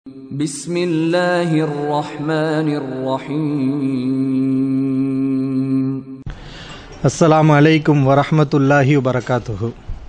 بسم الله الرحمن الرحيم. السلام عليكم ورحمة الله وبركاته.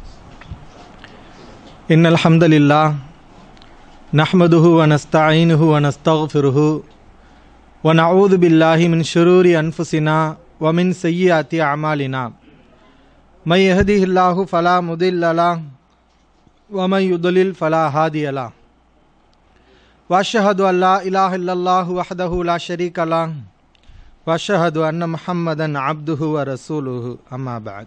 إن الحمد لله نحمده ونستعينه ونستغفره ونعوذ بالله من شرور أنفسنا ومن سيئات أعمالنا. من يهده الله فلا مضل له ومن يضلل فلا هادي له. وأشهد أن لا إله إلا الله وحده لا شريك له وأشهد أن محمدا عبده ورسوله أما بعد.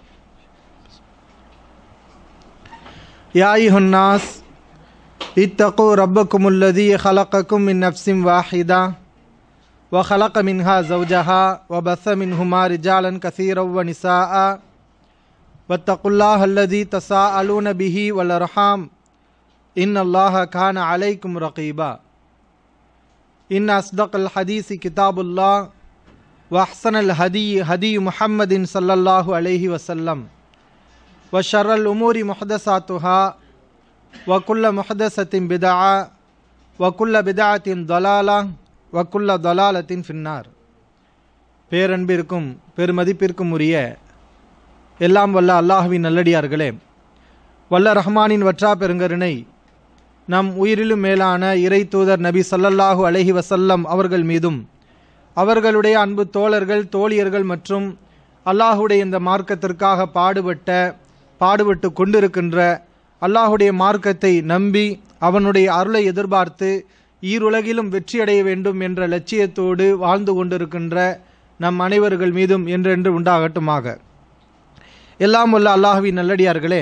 يا أيها الناس اتقوا ربكم الذي خلقكم من نفس واحدة وخلق منها زوجها وبث منهما رجالا كثيرا ونساء واتقوا الله الذي تساءلون به والأرحام إن الله كان عليكم رقيبا. إن أصدق الحديث كتاب الله وأحسن الهدي هدي محمد صلى الله عليه وسلم وشر الأمور محدثاتها وكل محدثة بدعة وكل بدعة ضلالة وكل ضلالة في النار. பேரன்பிற்கும் பெருமதிப்பிற்கும் உரிய எல்லாம் வல்ல அல்லாஹ்வின் நல்லடியார்களே, வல்ல ரஹ்மானின் வற்றா பெருங்கருணை நம் உயிரிலும் மேலான இறை தூதர் நபி ஸல்லல்லாஹு அலைஹி வஸல்லம் அவர்கள் மீதும் அவர்களுடைய அன்பு தோழர்கள் தோழியர்கள் மற்றும் அல்லாஹுடைய இந்த மார்க்கத்திற்காக பாடுபட்டு கொண்டிருக்கின்ற அல்லாஹுடைய மார்க்கத்தை நம்பி அவனுடைய அருளை எதிர்பார்த்து ஈருலகிலும் வெற்றியடைய வேண்டும் என்ற லட்சியத்தோடு வாழ்ந்து கொண்டிருக்கின்ற நம் அனைவர்கள் மீதும் என்றென்று உண்டாகட்டுமாக. எல்லாம் வல்ல அல்லாஹ்வின் நல்லடியார்களே,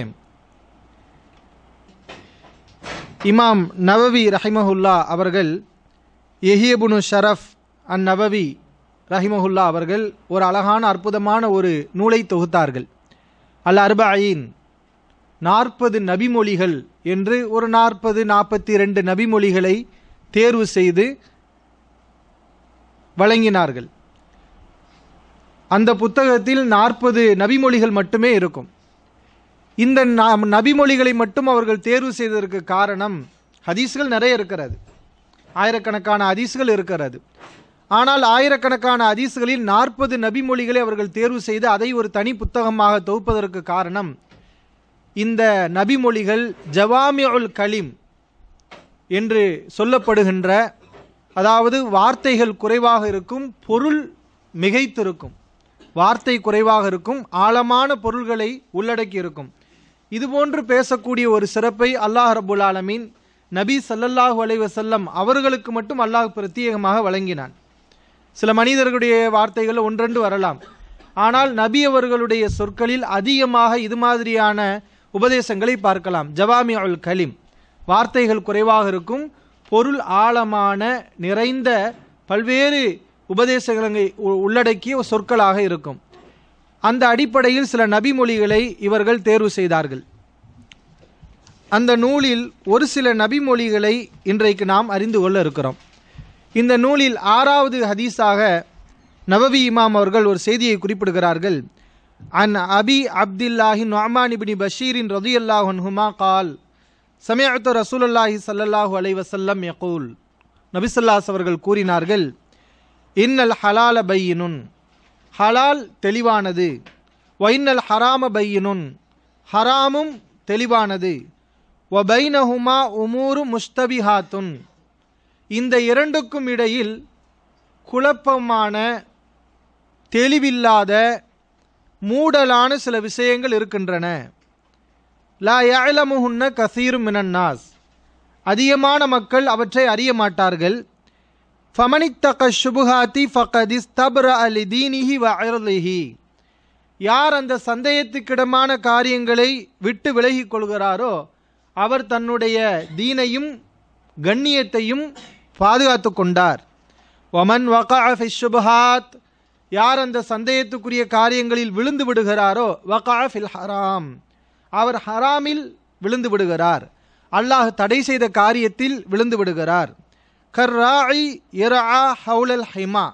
இமாம் நவவி ரஹிமஹுல்லா அவர்கள் யஹ்யா ஷரஃப் நவவி ரஹிமஹுல்லா அவர்கள் ஒரு அழகான அற்புதமான ஒரு நூலை தொகுத்தார்கள். அல் அர்பஈன் 40 நபிமொழிகள் என்று ஒரு 42 நபிமொழிகளை தேர்வு செய்து வழங்கினார்கள். அந்த புத்தகத்தில் 40 நபிமொழிகள் மட்டுமே இருக்கும். இந்த நபிமொழிகளை மட்டும் அவர்கள் தேர்வு செய்ததற்கு காரணம், ஹதீஸ்கள் நிறைய இருக்கிறது, ஆயிரக்கணக்கான ஹதீஸ்கள் இருக்கிறது. ஆனால் ஆயிரக்கணக்கான ஹதீஸ்களில் 40 நபிமொழிகளை அவர்கள் தேர்வு செய்து அதை ஒரு தனி புத்தகமாக தொகுப்பதற்கு காரணம், இந்த நபிமொழிகள் ஜவாமிஉல் கலீம் என்று சொல்லப்படுகின்ற, அதாவது வார்த்தைகள் குறைவாக இருக்கும், பொருள் மிகைத்திருக்கும், வார்த்தை குறைவாக இருக்கும், ஆழமான பொருள்களை உள்ளடக்கி இருக்கும். இதுபோன்று பேசக்கூடிய ஒரு சிறப்பை அல்லாஹ் ரப்புல் ஆலமீன் நபி ஸல்லல்லாஹு அலைஹி வஸல்லம் அவர்களுக்கு மட்டும் அல்லாஹ் பிரத்யேகமாக வழங்கினான். சில மனிதர்களுடைய வார்த்தைகள் ஒன்றென்று வரலாம், ஆனால் நபி அவர்களுடைய சொற்களில் அதிகமாக இது மாதிரியான உபதேசங்களை பார்க்கலாம். ஜவாமிஉல் கலீம், வார்த்தைகள் குறைவாக இருக்கும், பொருள் ஆழமான நிறைந்த பல்வேறு உபதேசங்களை உள்ளடக்கிய சொற்களாக இருக்கும். அந்த அடிப்படையில் சில நபிமொழிகளை இவர்கள் தேர்வு செய்தார்கள். அந்த நூலில் ஒரு சில நபிமொழிகளை இன்றைக்கு நாம் அறிந்து கொள்ள இருக்கிறோம். இந்த நூலில் 6வது ஹதீஸாக நவவி இமாம் அவர்கள் ஒரு செய்தியை குறிப்பிடுகிறார்கள். அன் அபி அப்துல்லாஹி நுஅமான் இப்னு பஷீரின் ரலியல்லாஹு அன்ஹுமா கால் சமிஅத்து ரசூலுல்லாஹி ஸல்லல்லாஹு அலைஹி வஸல்லம் யகூல், நபி ஸல்லல்லாஹு அலைஹி அவர்கள் கூறினார்கள், இன்னல் ஹலால பையினுன், ஹலால் தெளிவானது, வைன்னல் ஹராம பையினுன், ஹராமும் தெளிவானது, வ பைனஹுமா உமூரு முஸ்தபிஹாத்துன், இந்த இரண்டுக்கும் இடையில் குழப்பமான தெளிவில்லாத மூடலான சில விஷயங்கள் இருக்கின்றன. லா யஅலமுஹுன்ன கஸீரும் மினன் நாஸ், அதிகமான மக்கள் அவற்றை அறிய மாட்டார்கள். ஃபமனித்தக ஷுபுஹாத்தி ஃபகதிஸ்தப்ரஅ லிதீனிஹி வ இர்திஹி, யார் அந்த சந்தேகத்துக்கிடமான காரியங்களை விட்டு விலகிக் கொள்கிறாரோ அவர் தன்னுடைய தீனையும் கண்ணியத்தையும் பாதுகாத்து கொண்டார். வமன் வகஅ ஃபிஷ் ஷுபுஹாத், யார் அந்த சந்தேகத்துக்குரிய காரியங்களில் விழுந்து விடுகிறாரோ வகஅ ஃபில் ஹராம், அவர் ஹராமில் விழுந்து விடுகிறார், அல்லாஹ் தடை செய்த காரியத்தில் விழுந்து விடுகிறார். கர்ராஇ யர்ஆ ஹவுலல் ஹிமா,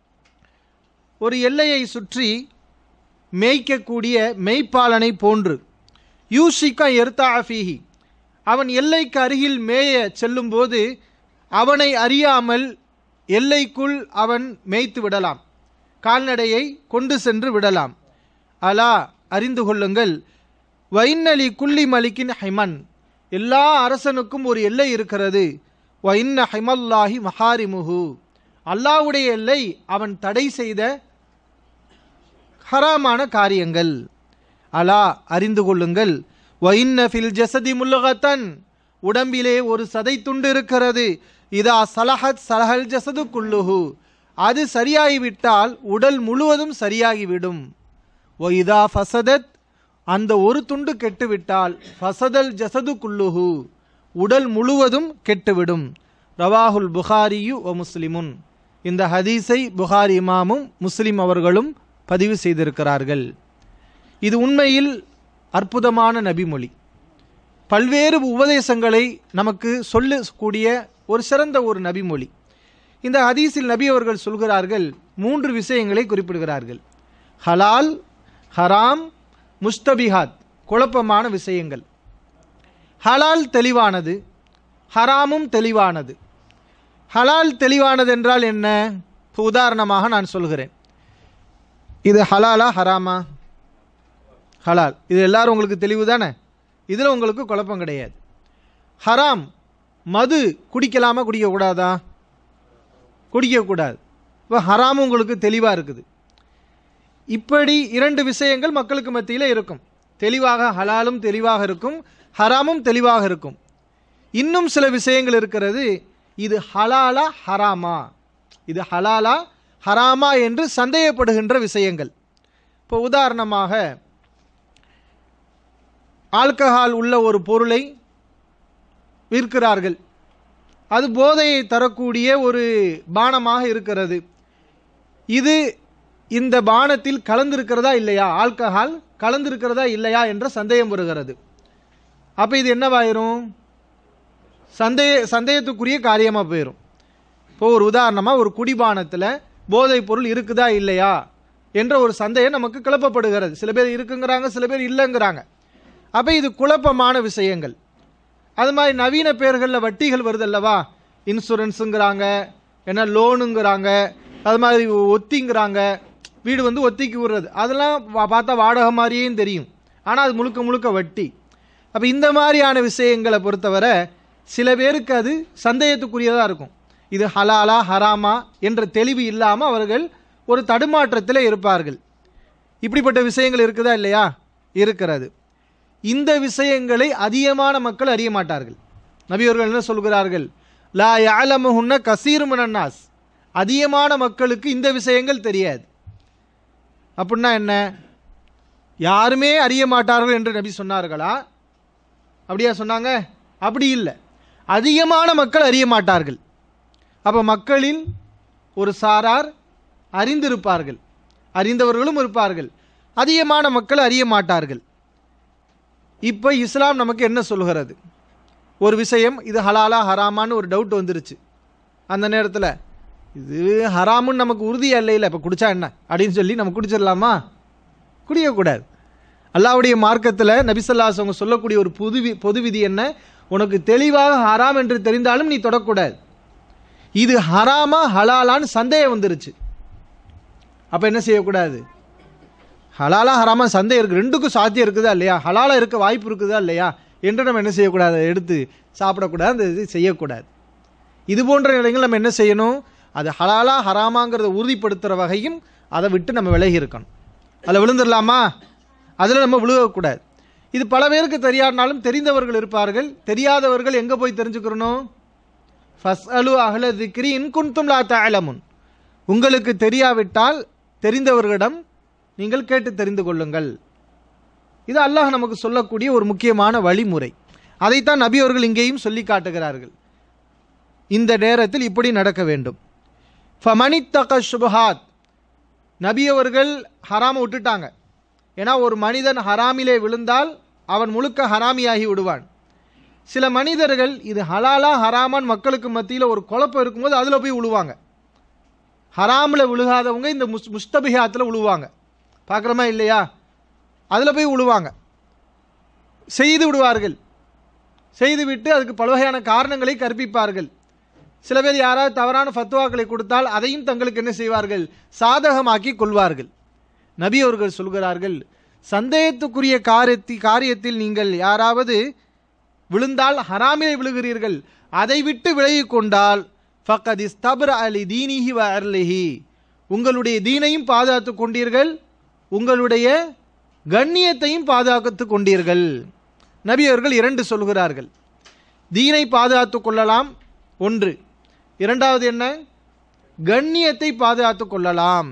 ஒரு எல்லையை சுற்றி மேய்க்கக்கூடிய மெய்ப்பாளனை போன்று. யூஷிக யர்தா ஃபீஹி, அவன் எல்லைக்கு அருகில் மேய செல்லும்போது அவனை அறியாமல் எல்லைக்குள் அவன் மேய்த்து விடலாம், கால்நடையை கொண்டு சென்று விடலாம். அலா அறிந்து கொள்ளுங்கள், வைன்னலி குல்லி மலிக்கின் ஹைமன், எல்லா அரசனுக்கும் ஒரு எல்லை இருக்கிறது. வைன்ன ஹைமல்லாஹி மஹாரிமுஹு, அல்லாஹ்வுடைய எல்லை அவன் தடை செய்த ஹராமான காரியங்கள். அலா அறிந்து கொள்ளுங்கள், வைன்ன ஃபில் ஜஸதி முல்கத்தன், உடம்பிலே ஒரு சதை துண்டு இருக்கிறது. இதா சலஹத் சலஹல் ஜஸது குல்லுஹு, அது சரியாகிவிட்டால் உடல் முழுவதும் சரியாகிவிடும். ஒய்தா ஃபசதத், அந்த ஒரு துண்டு கெட்டுவிட்டால் ஃபசதல் ஜஸது குல்லுஹு, உடல் முழுவதும் கெட்டுவிடும். ரவாஹுல் புகாரியு வ முஸ்லிமுன், இந்த ஹதீஸை புகாரி இமாமும் முஸ்லிம் அவர்களும் பதிவு செய்திருக்கிறார்கள். இது உண்மையில் அற்புதமான நபிமொழி. பல்வேறு உபதேசங்களை நமக்கு சொல்லக்கூடிய ஒரு சிறந்த ஒரு நபிமொழி. இந்த ஹதீஸில் நபி அவர்கள் சொல்கிறார்கள், 3 விஷயங்களை குறிப்பிடுகிறார்கள். ஹலால், ஹராம், முஸ்தபிஹாத், குழப்பமான விஷயங்கள். ஹலால் தெளிவானது, ஹராமும் தெளிவானது. ஹலால் தெளிவானது என்றால் என்ன? இப்போ உதாரணமாக நான் சொல்கிறேன், இது ஹலாலா ஹராமா? ஹலால், இது எல்லாரும் உங்களுக்கு தெளிவு தானே, இதில் உங்களுக்கு குழப்பம் கிடையாது. ஹராம், மது குடிக்கலாமா குடிக்கக்கூடாதா? குடிக்கக்கூடாது. இப்போ ஹராமும் உங்களுக்கு தெளிவாக இருக்குது. இப்படி 2 விஷயங்கள் மக்களுக்கு மத்தியில் இருக்கும். தெளிவாக ஹலாலும் தெளிவாக இருக்கும், ஹராமும் தெளிவாக இருக்கும். இன்னும் சில விஷயங்கள் இருக்கிறது, இது ஹலாலா ஹராமா, இது ஹலாலா ஹராமா என்று சந்தேகப்படுகின்ற விஷயங்கள். இப்போ உதாரணமாக, ஆல்கஹால் உள்ள ஒரு பொருளை விற்கிறார்கள். அது போதையை தரக்கூடிய ஒரு பானமாக இருக்கிறது. இது இந்த பானத்தில் கலந்திருக்கிறதா இல்லையா, ஆல்கஹால் கலந்திருக்கிறதா இல்லையா என்ற சந்தேகம் வருகிறது. அப்போ இது என்னவாயிரும்? சந்தேகத்துக்குரிய காரியமாக போயிடும். இப்போ ஒரு உதாரணமாக, ஒரு குடிபானத்தில் போதைப் பொருள் இருக்குதா இல்லையா என்ற ஒரு சந்தேகம் நமக்கு கிளப்பப்படுகிறது. சில பேர் இருக்குங்கிறாங்க, சில பேர் இல்லைங்கிறாங்க. அப்போ இது குழப்பமான விஷயங்கள். அது மாதிரி நவீன பேர்களில் வட்டிகள் வருது அல்லவா, இன்சூரன்ஸுங்கிறாங்க, என்ன லோனுங்கிறாங்க, அது மாதிரி ஒத்திங்கிறாங்க, வீடு வந்து ஒத்திக்கு விடுறது, அதெல்லாம் பார்த்தா வாடகை மாதிரியும் தெரியும், ஆனால் அது முழுக்க முழுக்க வட்டி. அப்போ இந்த மாதிரியான விஷயங்களை பொறுத்தவரை சில பேருக்கு அது சந்தேகத்துக்குரியதாக இருக்கும். இது ஹலாலா ஹராமா என்ற தெளிவு இல்லாமல் அவர்கள் ஒரு தடுமாற்றத்தில் இருப்பார்கள். இப்படிப்பட்ட விஷயங்கள் இருக்குதா இல்லையா? இருக்கிறது. இந்த விஷயங்களை அதிகமான மக்கள் அறிய மாட்டார்கள். நபி அவர்கள் என்ன சொல்கிறார்கள்? லா யஅலமுஹுன்ன கஸீரு மினன் நாஸ், அதிகமான மக்களுக்கு இந்த விஷயங்கள் தெரியாது. அப்படின்னா என்ன? யாருமே அறிய மாட்டார்கள் என்று நபி சொன்னார்களா? அப்படியா சொன்னாங்க? அப்படி இல்லை, அதிகமான மக்கள் அறிய மாட்டார்கள். அப்போ மக்களில் ஒரு சாரார் அறிந்திருப்பார்கள், அறிந்தவர்களும் இருப்பார்கள், அதிகமான மக்கள் அறிய மாட்டார்கள். இப்போ இஸ்லாம் நமக்கு என்ன சொல்கிறது? ஒரு விஷயம், இது ஹலாலா ஹராமான்னு ஒரு டவுட் வந்துருச்சு. அந்த நேரத்தில் இது ஹராமுன்னு நமக்கு உறுதியாக இல்லை, இப்போ குடிச்சா என்ன அப்படின்னு சொல்லி நம்ம குடிச்சிடலாமா? குடிக்கக்கூடாது. அல்லாஹ்வுடைய மார்க்கத்தில் நபி ஸல்லல்லாஹு அலைஹி வஸல்லம் சொல்லக்கூடிய ஒரு பொது விதி என்ன? உனக்கு தெளிவாக ஹராம் என்று தெரிந்தாலும் நீ தொடக்கூடாது. இது ஹராமா ஹலாலான்னு சந்தேகம் வந்துருச்சு, அப்போ என்ன செய்யக்கூடாது? ஹலாலா ஹராமா சந்தேகம் இருக்குது, ரெண்டுக்கும் சாத்தியம் இருக்குதா இல்லையா, ஹலாலா இருக்க வாய்ப்பு இருக்குதா இல்லையா என்று நம்ம என்ன செய்யக்கூடாது? எடுத்து சாப்பிடக்கூடாது, அந்த இது செய்யக்கூடாது. இது போன்ற நிலைகள் நம்ம என்ன செய்யணும்? அது ஹலாலா ஹராமாங்கிறத உறுதிப்படுத்துகிற வகையும் அதை விட்டு நம்ம விலகி இருக்கணும். அதில் விழுந்துடலாமா? அதில் நம்ம விழுகக்கூடாது. இது பல பேருக்கு தெரியாதனாலும் தெரிந்தவர்கள் இருப்பார்கள். தெரியாதவர்கள் எங்கே போய் தெரிஞ்சுக்கிறணும்? ஃபஸ்அலு அஹ்ல ஸிக்ரி இன் குன்தும் லா தஅலமுன், உங்களுக்கு தெரியாவிட்டால் தெரிந்தவர்களிடம் நீங்கள் கேட்டு தெரிந்து கொள்ளுங்கள். இது அல்லாஹ் நமக்கு சொல்லக்கூடிய ஒரு முக்கியமான வழிமுறை. அதைத்தான் நபி அவர்கள் இங்கேயும் சொல்லி காட்டுகிறார்கள். இந்த நேரத்தில் இப்படி நடக்க வேண்டும். ஃபமனித்தக ஷுபஹாத், நபி அவர்கள் ஹராமை விட்டுட்டாங்க. ஏன்னா ஒரு மனிதன் ஹராமிலே விழுந்தால் அவன் முழுக்க ஹராமியாகி விடுவான். சில மனிதர்கள் இது ஹலாலா ஹராமான் மக்களுக்கு மத்தியில் ஒரு குழப்பம் இருக்கும்போது அதில் போய் விழுவாங்க. ஹராமில் விழுகாதவங்க இந்த முஸ்தபிஹாத்தில் விழுவாங்க, பார்க்குறோமா இல்லையா? அதில் போய் விழுவாங்க, செய்து விடுவார்கள். செய்துவிட்டு அதுக்கு பல வகையான காரணங்களை கற்பிப்பார்கள். சில பேர் யாராவது தவறான ஃபத்வாக்களை கொடுத்தால் அதையும் தங்களுக்கு என்ன செய்வார்கள், சாதகமாக்கி கொள்வார்கள். நபி அவர்கள் சொல்கிறார்கள், சந்தேகத்துக்குரிய காரியத்தில் நீங்கள் யாராவது விழுந்தால் ஹராமிலே விழுகிறீர்கள், அதை விட்டு விலகி கொண்டால் ஃபக்கத் இஸ்தப்ர அலி தீனிஹி வ அர்லிஹி, உங்களுடைய தீனையும் பாதுகாத்து கொண்டீர்கள், உங்களுடைய கண்ணியத்தையும் பாதுகாத்து கொண்டீர்கள். நபி அவர்கள் 2 சொல்கிறார்கள். தீனை பாதுகாத்து கொள்ளலாம் ஒன்று, இரண்டாவது என்ன, கண்ணியத்தை பாதுகாத்து கொள்ளலாம்.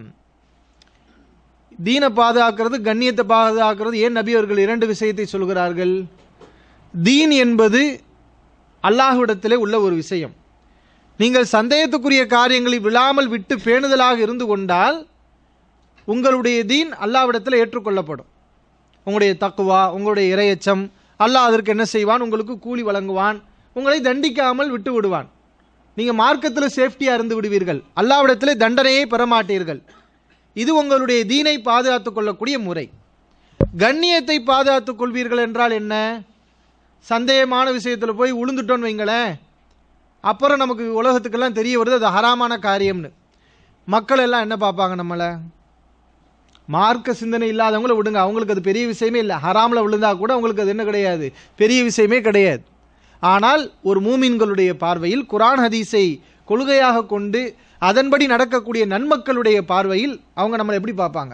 தீனை பாதுகாக்கிறது, கண்ணியத்தை பாதுகாக்கிறது. ஏன் நபி அவர்கள் 2 விஷயத்தை சொல்கிறார்கள்? தீன் என்பது அல்லாஹ்விடத்திலே உள்ள ஒரு விஷயம். நீங்கள் சந்தேகத்துக்குரிய காரியங்களை விழாமல் விட்டு பேணுதலாக இருந்து கொண்டால் உங்களுடைய தீன் அல்லாஹ்விடத்தில் ஏற்றுக்கொள்ளப்படும். உங்களுடைய தக்குவா, உங்களுடைய இறையச்சம், அல்லாஹ் அதற்கு என்ன செய்வான், உங்களுக்கு கூலி வழங்குவான், உங்களை தண்டிக்காமல் விட்டு விடுவான். நீங்கள் மார்க்கத்தில் சேஃப்டியாக இருந்து விடுவீர்கள், அல்லாஹ்விடத்தில் தண்டனையை பெறமாட்டீர்கள். இது உங்களுடைய தீனை பாதுகாத்துக் கொள்ளக்கூடிய முறை. கண்ணியத்தை பாதுகாத்துக் கொள்வீர்கள் என்றால் என்ன? சந்தேகமான விஷயத்தில் போய் உளுந்துட்டோன்னு வைங்களேன், அப்புறம் நமக்கு உலகத்துக்கெல்லாம் தெரிய வருது அது ஹராமான காரியம்னு. மக்கள் எல்லாம் என்ன பார்ப்பாங்க, நம்மளை மார்க்க சிந்தனை இல்லாதவங்கள விடுங்க, அவங்களுக்கு அது பெரிய விஷயமே இல்லை. ஹராமில் விழுந்தா கூட அவங்களுக்கு அது என்ன கிடையாது, பெரிய விஷயமே கிடையாது. ஆனால் ஒரு மூமின்களுடைய பார்வையில், குர்ஆன் ஹதீஸை கொள்கையாக கொண்டு அதன்படி நடக்கக்கூடிய நன்மக்களுடைய பார்வையில் அவங்க நம்மளை எப்படி பார்ப்பாங்க?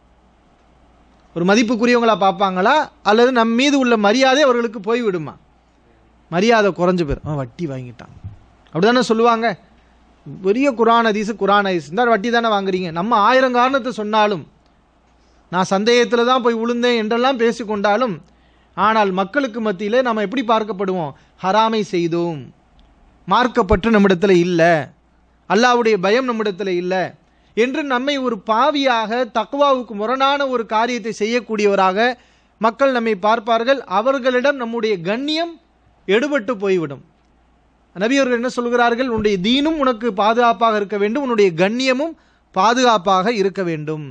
ஒரு மதிப்புக்குரியவங்களா பார்ப்பாங்களா, அல்லது நம் மீது உள்ள மரியாதை அவர்களுக்கு போய்விடுமா? மரியாதை குறைஞ்சு போயிடும். வட்டி வாங்கிட்டான் அப்படிதானே சொல்லுவாங்க. பெரிய குர்ஆன் ஹதீஸ் இந்த வட்டி தானே வாங்குறீங்க. நம்ம 1000 காரணத்தை சொன்னாலும், நான் சந்தேகத்தில் தான் போய் விழுந்தேன் என்றெல்லாம் பேசிக்கொண்டாலும், ஆனால் மக்களுக்கு மத்தியிலே நாம் எப்படி பார்க்கப்படுவோம்? ஹராமை செய்தோம், மார்க்கப்பற்று நம்மிடத்தில் இல்லை, அல்லாஹ்வுடைய பயம் நம்மிடத்தில் இல்லை என்று நம்மை ஒரு பாவியாக, தக்வாவுக்கு முரணான ஒரு காரியத்தை செய்யக்கூடியவராக மக்கள் நம்மை பார்ப்பார்கள். அவர்களிடம் நம்முடைய கண்ணியம் எடுபட்டு போய்விடும். நபி அவர்கள் என்ன சொல்கிறார்கள்? உன்னுடைய தீனும் உனக்கு பாதுகாப்பாக இருக்க வேண்டும், உன்னுடைய கண்ணியமும் பாதுகாப்பாக இருக்க வேண்டும்.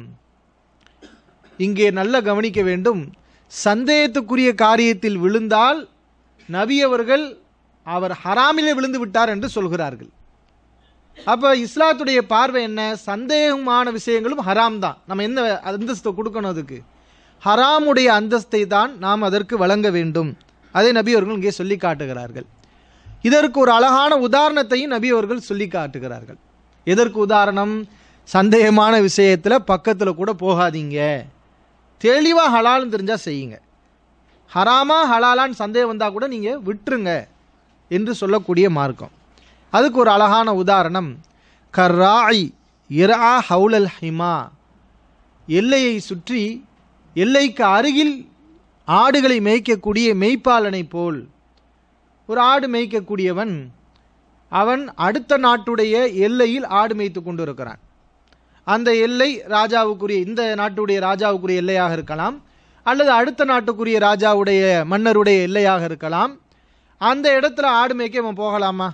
இங்கே நல்ல கவனிக்க வேண்டும். சந்தேகத்துக்குரிய காரியத்தில் விழுந்தால் நபி அவர்கள் அவர் ஹராமிலே விழுந்து விட்டார் என்று சொல்கிறார்கள். அப்ப இஸ்லாத்துடைய பார்வை என்ன? சந்தேகமான விஷயங்களும் ஹராம் தான். நம்ம என்ன அந்தஸ்தை கொடுக்கணும்? அதுக்கு ஹராமுடைய அந்தஸ்தை தான் நாம் அதற்கு வழங்க வேண்டும். அதை நபி அவர்கள் இங்கே சொல்லி காட்டுகிறார்கள். இதற்கு ஒரு அழகான உதாரணத்தையும் நபி அவர்கள் சொல்லி காட்டுகிறார்கள். எதற்கு உதாரணம்? சந்தேகமான விஷயத்தில் பக்கத்தில் கூட போகாதீங்க, தெளிவாக ஹலால்னு தெரிஞ்சால் செய்யுங்க, ஹராமா ஹலாலான்னு சந்தேகம் வந்தால் கூட நீங்கள் விட்டுருங்க என்று சொல்லக்கூடிய மார்க்கம். அதுக்கு ஒரு அழகான உதாரணம், கர்ராய் இர்ஆ ஹவுலல் ஹிமா, எல்லையை சுற்றி எல்லைக்கு அருகில் ஆடுகளை மேய்க்கக்கூடிய மெய்ப்பாளனை போல். ஒரு ஆடு மேய்க்கக்கூடியவன் அவன் அடுத்த நாட்டுடைய எல்லையில் ஆடு மேய்த்து கொண்டு இருக்கிறான். அந்த எல்லை ராஜாவுக்குரிய, இந்த நாட்டுடைய ராஜாவுக்குரிய எல்லையாக இருக்கலாம், அல்லது அடுத்த நாட்டுக்குரிய ராஜாவுடைய மன்னருடைய எல்லையாக இருக்கலாம். அந்த இடத்துல ஆடு மேய்க்க அவன் போகலாமா?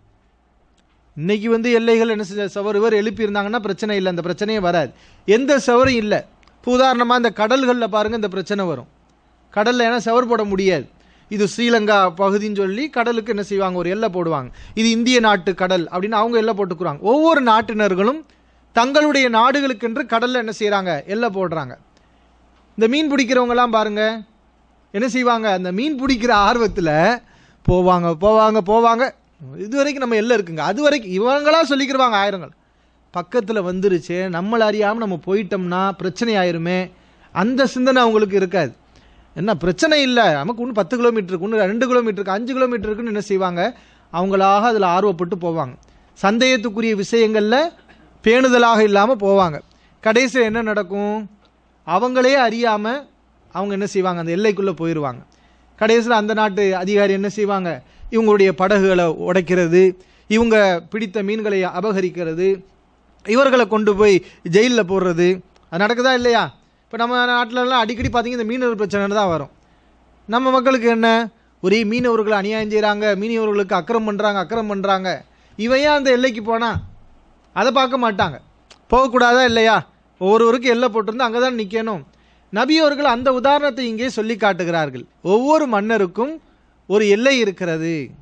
இன்னைக்கு எல்லைகள் என்ன சவறுவர் எழுப்பி இருந்தாங்கன்னா பிரச்சனை இல்லை, அந்த பிரச்சனையே வராது. எந்த சவரும் இல்லை. இப்போ உதாரணமாக இந்த கடல்களில் பாருங்கள், இந்த பிரச்சனை வரும். கடலில் ஏன்னா சவர் போட முடியாது. இது ஸ்ரீலங்கா பகுதின்னு சொல்லி கடலுக்கு என்ன செய்வாங்க, ஒரு எல்லை போடுவாங்க. இது இந்திய நாட்டு கடல் அப்படின்னு அவங்க எல்லை போட்டுக்குறாங்க. ஒவ்வொரு நாட்டினர்களும் தங்களுடைய நாடுகளுக்கென்று கடலில் என்ன செய்கிறாங்க, எல்லை போடுறாங்க. இந்த மீன் பிடிக்கிறவங்கலாம் பாருங்க என்ன செய்வாங்க, அந்த மீன் பிடிக்கிற ஆர்வத்தில் போவாங்க போவாங்க போவாங்க. இது வரைக்கும் நம்ம எல்லை இருக்குங்க, அது வரைக்கும் இவங்களா சொல்லிக்கிறவாங்க ஆயிரங்கள். பக்கத்தில் வந்துருச்சு, நம்மளை அறியாமல் நம்ம போயிட்டோம்னா பிரச்சனை ஆயிருமே, அந்த சிந்தனை அவங்களுக்கு இருக்காது. என்ன பிரச்சனை இல்லை, நமக்கு இன்னும் 10 கிலோமீட்டருக்கு, இன்னும் 2 கிலோமீட்டருக்கு, 5 கிலோமீட்டருக்குன்னு என்ன செய்வாங்க, அவங்களாக அதில் ஆர்வப்பட்டு போவாங்க. சந்தேகத்துக்குரிய விஷயங்களில் பேணுதலாக இல்லாமல் போவாங்க. கடைசியில் என்ன நடக்கும், அவங்களே அறியாமல் அவங்க என்ன செய்வாங்க, அந்த எல்லைக்குள்ளே போயிடுவாங்க. கடைசியில் அந்த நாட்டு அதிகாரி என்ன செய்வாங்க, இவங்களுடைய படகுகளை உடைக்கிறது, இவங்க பிடித்த மீன்களை அபகரிக்கிறது, இவர்களை கொண்டு போய் ஜெயிலில் போடுறது. அது நடக்குதா இல்லையா? இப்போ நம்ம நாட்டிலலாம் அடிக்கடி பார்த்தீங்கன்னா இந்த மீனவர் பிரச்சனை தான் வரும். நம்ம மக்களுக்கு என்ன, ஒரே மீனவர்களை அநியாயம் செய்கிறாங்க, மீனவர்களுக்கு அக்கிரம் பண்ணுறாங்க. இவையா அந்த எல்லைக்கு போனால் அதை பார்க்க மாட்டாங்க. போகக்கூடாதா இல்லையா? ஒவ்வொருவருக்கும் எல்லை போட்டிருந்து அங்கே தான் நிற்கணும். நபி அவர்கள் அந்த உதாரணத்தை இங்கே சொல்லி காட்டுகிறார்கள். ஒவ்வொரு மன்னருக்கும் ஒரு எல்லை இருக்கிறது.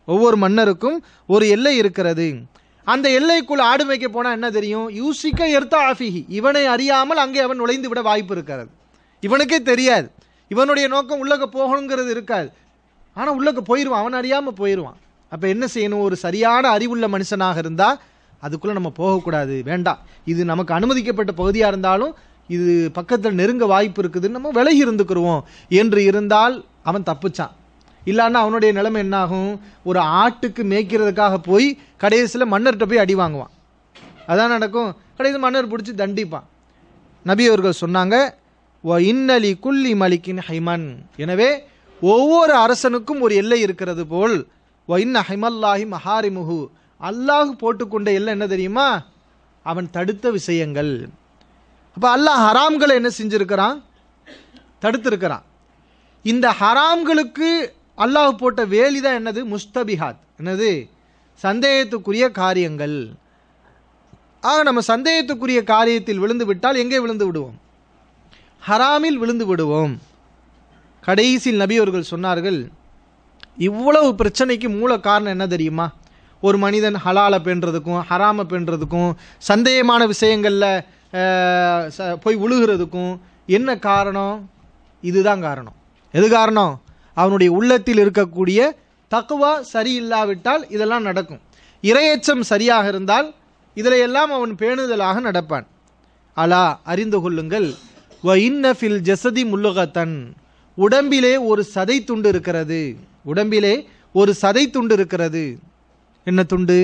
ஒவ்வொரு மன்னருக்கும் ஒரு எல்லை இருக்கிறது. அந்த எல்லைக்குள் ஆடு மேய்க்க போனால் என்ன தெரியும்? யூசிக்க எர்த்தா ஆஃபிஹி, இவனை அறியாமல் அங்கே அவன் நுழைந்து விட வாய்ப்பு இருக்கிறது. இவனுக்கே தெரியாது, இவனுடைய நோக்கம் உள்ளக்க போகணுங்கிறது இருக்காது. ஆனால் உள்ளக்க போயிடுவான், அவன் அறியாமல் போயிடுவான். அப்போ என்ன செய்யணும்? ஒரு சரியான அறிவுள்ள மனுஷனாக இருந்தால் அதுக்குள்ளே நம்ம போகக்கூடாது, வேண்டாம், இது நமக்கு அனுமதிக்கப்பட்ட பகுதியாக இருந்தாலும் இது பக்கத்தில் நெருங்க வாய்ப்பு இருக்குதுன்னு நம்ம விலகி இருந்துக்கிடுவோம் என்று இருந்தால் அவன் தப்பிச்சான். இல்லைன்னா அவனுடைய நிலைமை என்னாகும்? ஒரு ஆட்டுக்கு மேய்க்கிறதுக்காக போய் கடைசியில் மன்னர்கிட்ட போய் அடி வாங்குவான். அதான் நடக்கும். கடைசியில் மன்னர் பிடிச்சி தண்டிப்பான். நபி அவர்கள் சொன்னாங்க, வ இன்னலி குல்லி மலிக்கின் ஹைமன், எனவே ஒவ்வொரு அரசனுக்கும் ஒரு எல்லை இருக்கிறது போல், வ இன்ன ஹைமல்லாஹி மஹாரிமுஹு, அல்லாஹ் போட்டுக்கொண்ட எல்லை என்ன தெரியுமா? அவன் தடுத்த விஷயங்கள். அப்போ அல்லாஹ் ஹராம்களை என்ன செஞ்சிருக்கிறான்? தடுத்திருக்கிறான். இந்த ஹராம்களுக்கு அல்லாஹ் போட்ட வேலி தான் என்னது? முஸ்தபிஹாத், என்னது? சந்தேகத்துக்குரிய காரியங்கள். ஆக நம்ம சந்தேகத்துக்குரிய காரியத்தில் விழுந்து விட்டால் எங்கே விழுந்து விடுவோம்? ஹராமில் விழுந்து விடுவோம். கடைசியில் நபி அவர்கள் சொன்னார்கள், இவ்வளவு பிரச்சனைக்கு மூல காரணம் என்ன தெரியுமா? ஒரு மனிதன் ஹலாலை பேணுறதுக்கும் ஹராமை பேணுறதுக்கும் சந்தேகமான விஷயங்களில் போய் விழுகிறதுக்கும் என்ன காரணம்? இதுதான் காரணம். எது காரணம்? அவனுடைய உள்ளத்தில் இருக்கக்கூடிய தக்வா சரியில்லாவிட்டால் இதெல்லாம் நடக்கும். இறையச்சம் சரியாக இருந்தால் இதில் எல்லாம் அவன் பேணுதலாக நடப்பான். அலா, அறிந்து கொள்ளுங்கள், வ இன்ன ஃபில் ஜஸதி முல்லுகத்தன், உடம்பிலே ஒரு சதை துண்டு இருக்கிறது. உடம்பிலே ஒரு சதை துண்டு இருக்கிறது. என்ன துண்டு?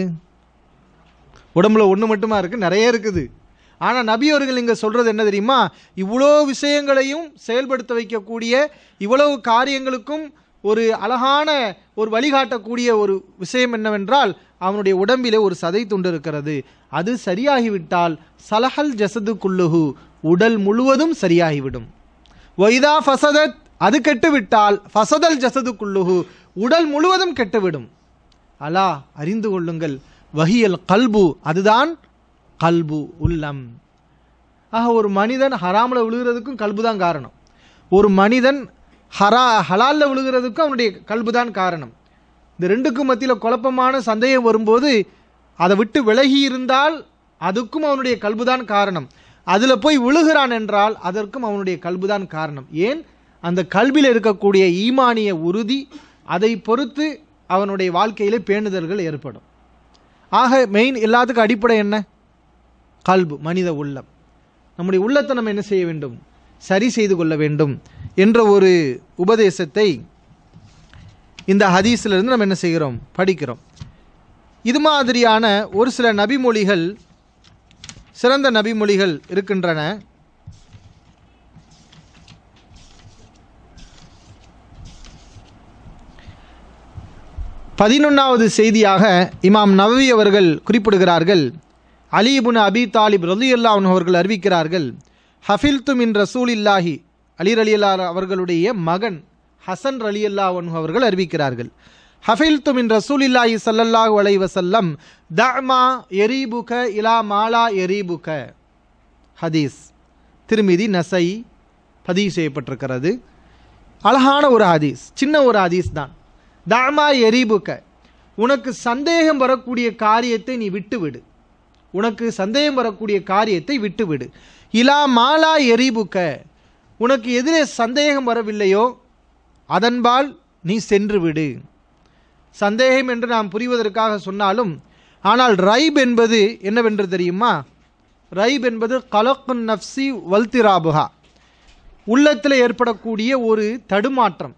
உடம்புல ஒன்று மட்டுமா இருக்குது? நிறைய இருக்குது. ஆனால் நபி அவர்கள் இங்கே சொல்கிறது என்ன தெரியுமா? இவ்வளோ விஷயங்களையும் செயல்படுத்த வைக்கக்கூடிய, இவ்வளவு காரியங்களுக்கும் ஒரு அழகான ஒரு வழிகாட்டக்கூடிய ஒரு விஷயம் என்னவென்றால், அவனுடைய உடம்பிலே ஒரு சதை துண்டு இருக்கிறது. அது சரியாகிவிட்டால் சலஹல் ஜசது குல்லுஹு, உடல் முழுவதும் சரியாகிவிடும். வைதா ஃபசதத், அது கெட்டுவிட்டால் ஃபசதல் ஜசது குல்லுஹு, உடல் முழுவதும் கெட்டுவிடும். அலா, அறிந்து கொள்ளுங்கள், வஹியல் கல்பு, அதுதான் கல்பு, உள்ளம். ஆக ஒரு மனிதன் ஹராமில் விழுகிறதுக்கும் கல்பு தான் காரணம். ஒரு மனிதன் ஹலாலில் விழுகிறதுக்கும் அவனுடைய கல்பு தான் காரணம். இந்த ரெண்டுக்கும் மத்தியில் குழப்பமான சந்தேகம் வரும்போது அதை விட்டு விலகி இருந்தால் அதுக்கும் அவனுடைய கல்பு தான் காரணம். அதில் போய் விழுகிறான் என்றால் அதற்கும் அவனுடைய கல்பு தான் காரணம். ஏன்? அந்த கல்பில் இருக்கக்கூடிய ஈமானிய உறுதி, அதை பொறுத்து அவனுடைய வாழ்க்கையிலே பேணுதல்கள் ஏற்படும். ஆக மெயின் எல்லாத்துக்கும் அடிப்படை என்ன? கல்பு, மனித உள்ளம். நம்முடைய உள்ளத்தை நம்ம என்ன செய்ய வேண்டும்? சரி செய்து கொள்ள வேண்டும் என்ற ஒரு உபதேசத்தை இந்த ஹதீஸிலிருந்து நம்ம என்ன செய்கிறோம்? படிக்கிறோம். இது மாதிரியான ஒரு சில நபிமொழிகள், சிறந்த நபிமொழிகள் இருக்கின்றன. பதினொன்றாவது செய்தியாக இமாம் நவவி அவர்கள் குறிப்பிடுகிறார்கள், அலி இப்னு அபி தாலிப் ரலியல்லாஹு அன்ஹு அவர்கள் அறிவிக்கிறார்கள், ஹஃபில்து மின் ரசூலில்லாஹி, அலி ரலியல்லாஹு அவர்களுடைய மகன் ஹசன் ரலியல்லாஹு அன்ஹு அவர்கள் அறிவிக்கிறார்கள், ஹஃபில்து மின் ரசூலில்லாஹி ஸல்லல்லாஹு அலைஹி வஸல்லம் தஅமா யரீபுக இலா மாலா யரீபுக. ஹதீஸ் திருமிதி, நசை பதிவு செய்யப்பட்டிருக்கிறது. அழகான ஒரு ஹதீஸ், சின்ன ஒரு ஹதீஸ் தான். தஅமா யரீபுக, உனக்கு சந்தேகம் வரக்கூடிய காரியத்தை நீ விட்டுவிடு. உனக்கு சந்தேகம் வரக்கூடிய காரியத்தை விட்டுவிடு. இலா மாலா எரிபுக்க, உனக்கு எதிரே சந்தேகம் வரவில்லையோ அதன்பால் நீ சென்று விடு. சந்தேகம் என்று நாம் புரிவதற்காக சொன்னாலும், ஆனால் ரைப் என்பது என்னவென்று தெரியுமா? ரைப் என்பது கலக்குன் நஃப்சி வல்திராபுஹா, உள்ளத்தில் ஏற்படக்கூடிய ஒரு தடுமாற்றம்,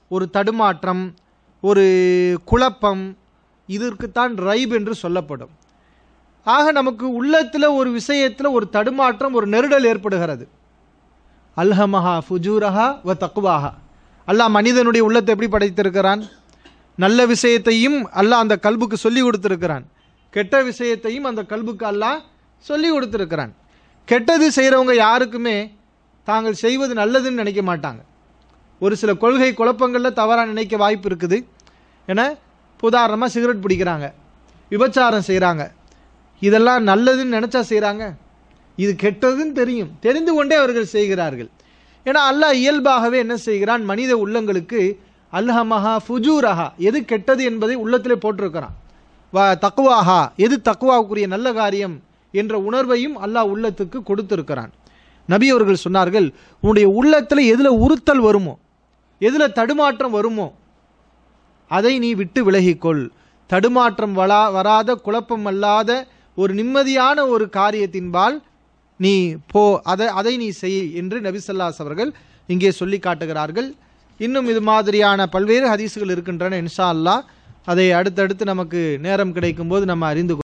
ஒரு குழப்பம், இதற்குத்தான் ரைப் என்று சொல்லப்படும். ஆக நமக்கு உள்ளத்தில் ஒரு விஷயத்தில் ஒரு தடுமாற்றம், ஒரு நெருடல் ஏற்படுகிறது. அல்ஹமஹா ஃபுஜூரஹா வ தக்வாஹா. அல்லாஹ் மனிதனுடைய உள்ளத்தை எப்படி படைத்திருக்கிறான்? நல்ல விஷயத்தையும் அல்லாஹ் அந்த கல்புக்கு சொல்லி கொடுத்திருக்கிறான், கெட்ட விஷயத்தையும் அந்த கல்புக்கு அல்லாஹ் சொல்லி கொடுத்திருக்கிறான். கெட்டது செய்கிறவங்க யாருக்குமே தாங்கள் செய்வது நல்லதுன்னு நினைக்க மாட்டாங்க. ஒரு சில கொள்கை குழப்பங்களில் தவறாக நினைக்க வாய்ப்பு இருக்குது. ஏன்னா உதாரணமாக சிகரெட் பிடிக்கிறாங்க, விபச்சாரம் செய்கிறாங்க, இதெல்லாம் நல்லதுன்னு நினச்சா செய்கிறாங்க? இது கெட்டதுன்னு தெரிந்து கொண்டே அவர்கள் செய்கிறார்கள். ஏன்னா அல்லாஹ் இயல்பாகவே என்ன செய்கிறான்? மனித உள்ளங்களுக்கு அல்ஹமஹா ஃபுஜூரஹா, எது கெட்டது என்பதை உள்ளத்திலே போட்டிருக்கிறான். தக்வாஹா, எது தக்வாவுக்குரிய நல்ல காரியம் என்ற உணர்வையும் அல்லாஹ் உள்ளத்துக்கு கொடுத்திருக்கிறான். நபி அவர்கள் சொன்னார்கள், உன்னுடைய உள்ளத்தில் எதில் உறுத்தல் வருமோ, எதில் தடுமாற்றம் வருமோ அதை நீ விட்டு விலகிக்கொள். தடுமாற்றம் வராத, குழப்பம் அல்லாத ஒரு நிம்மதியான ஒரு காரியத்தின்பால் நீ போ, அதை நீ செய் என்று நபி ஸல்லல்லாஹு அலைஹி அவர்கள் இங்கே சொல்லி காட்டுகிறார்கள். இன்னும் இது மாதிரியான பல்வேறு ஹதீஸுகள் இருக்கின்றன. இன்ஷா அல்லாஹ் அதை அடுத்தடுத்து நமக்கு நேரம் கிடைக்கும் போது நம்ம அறிந்து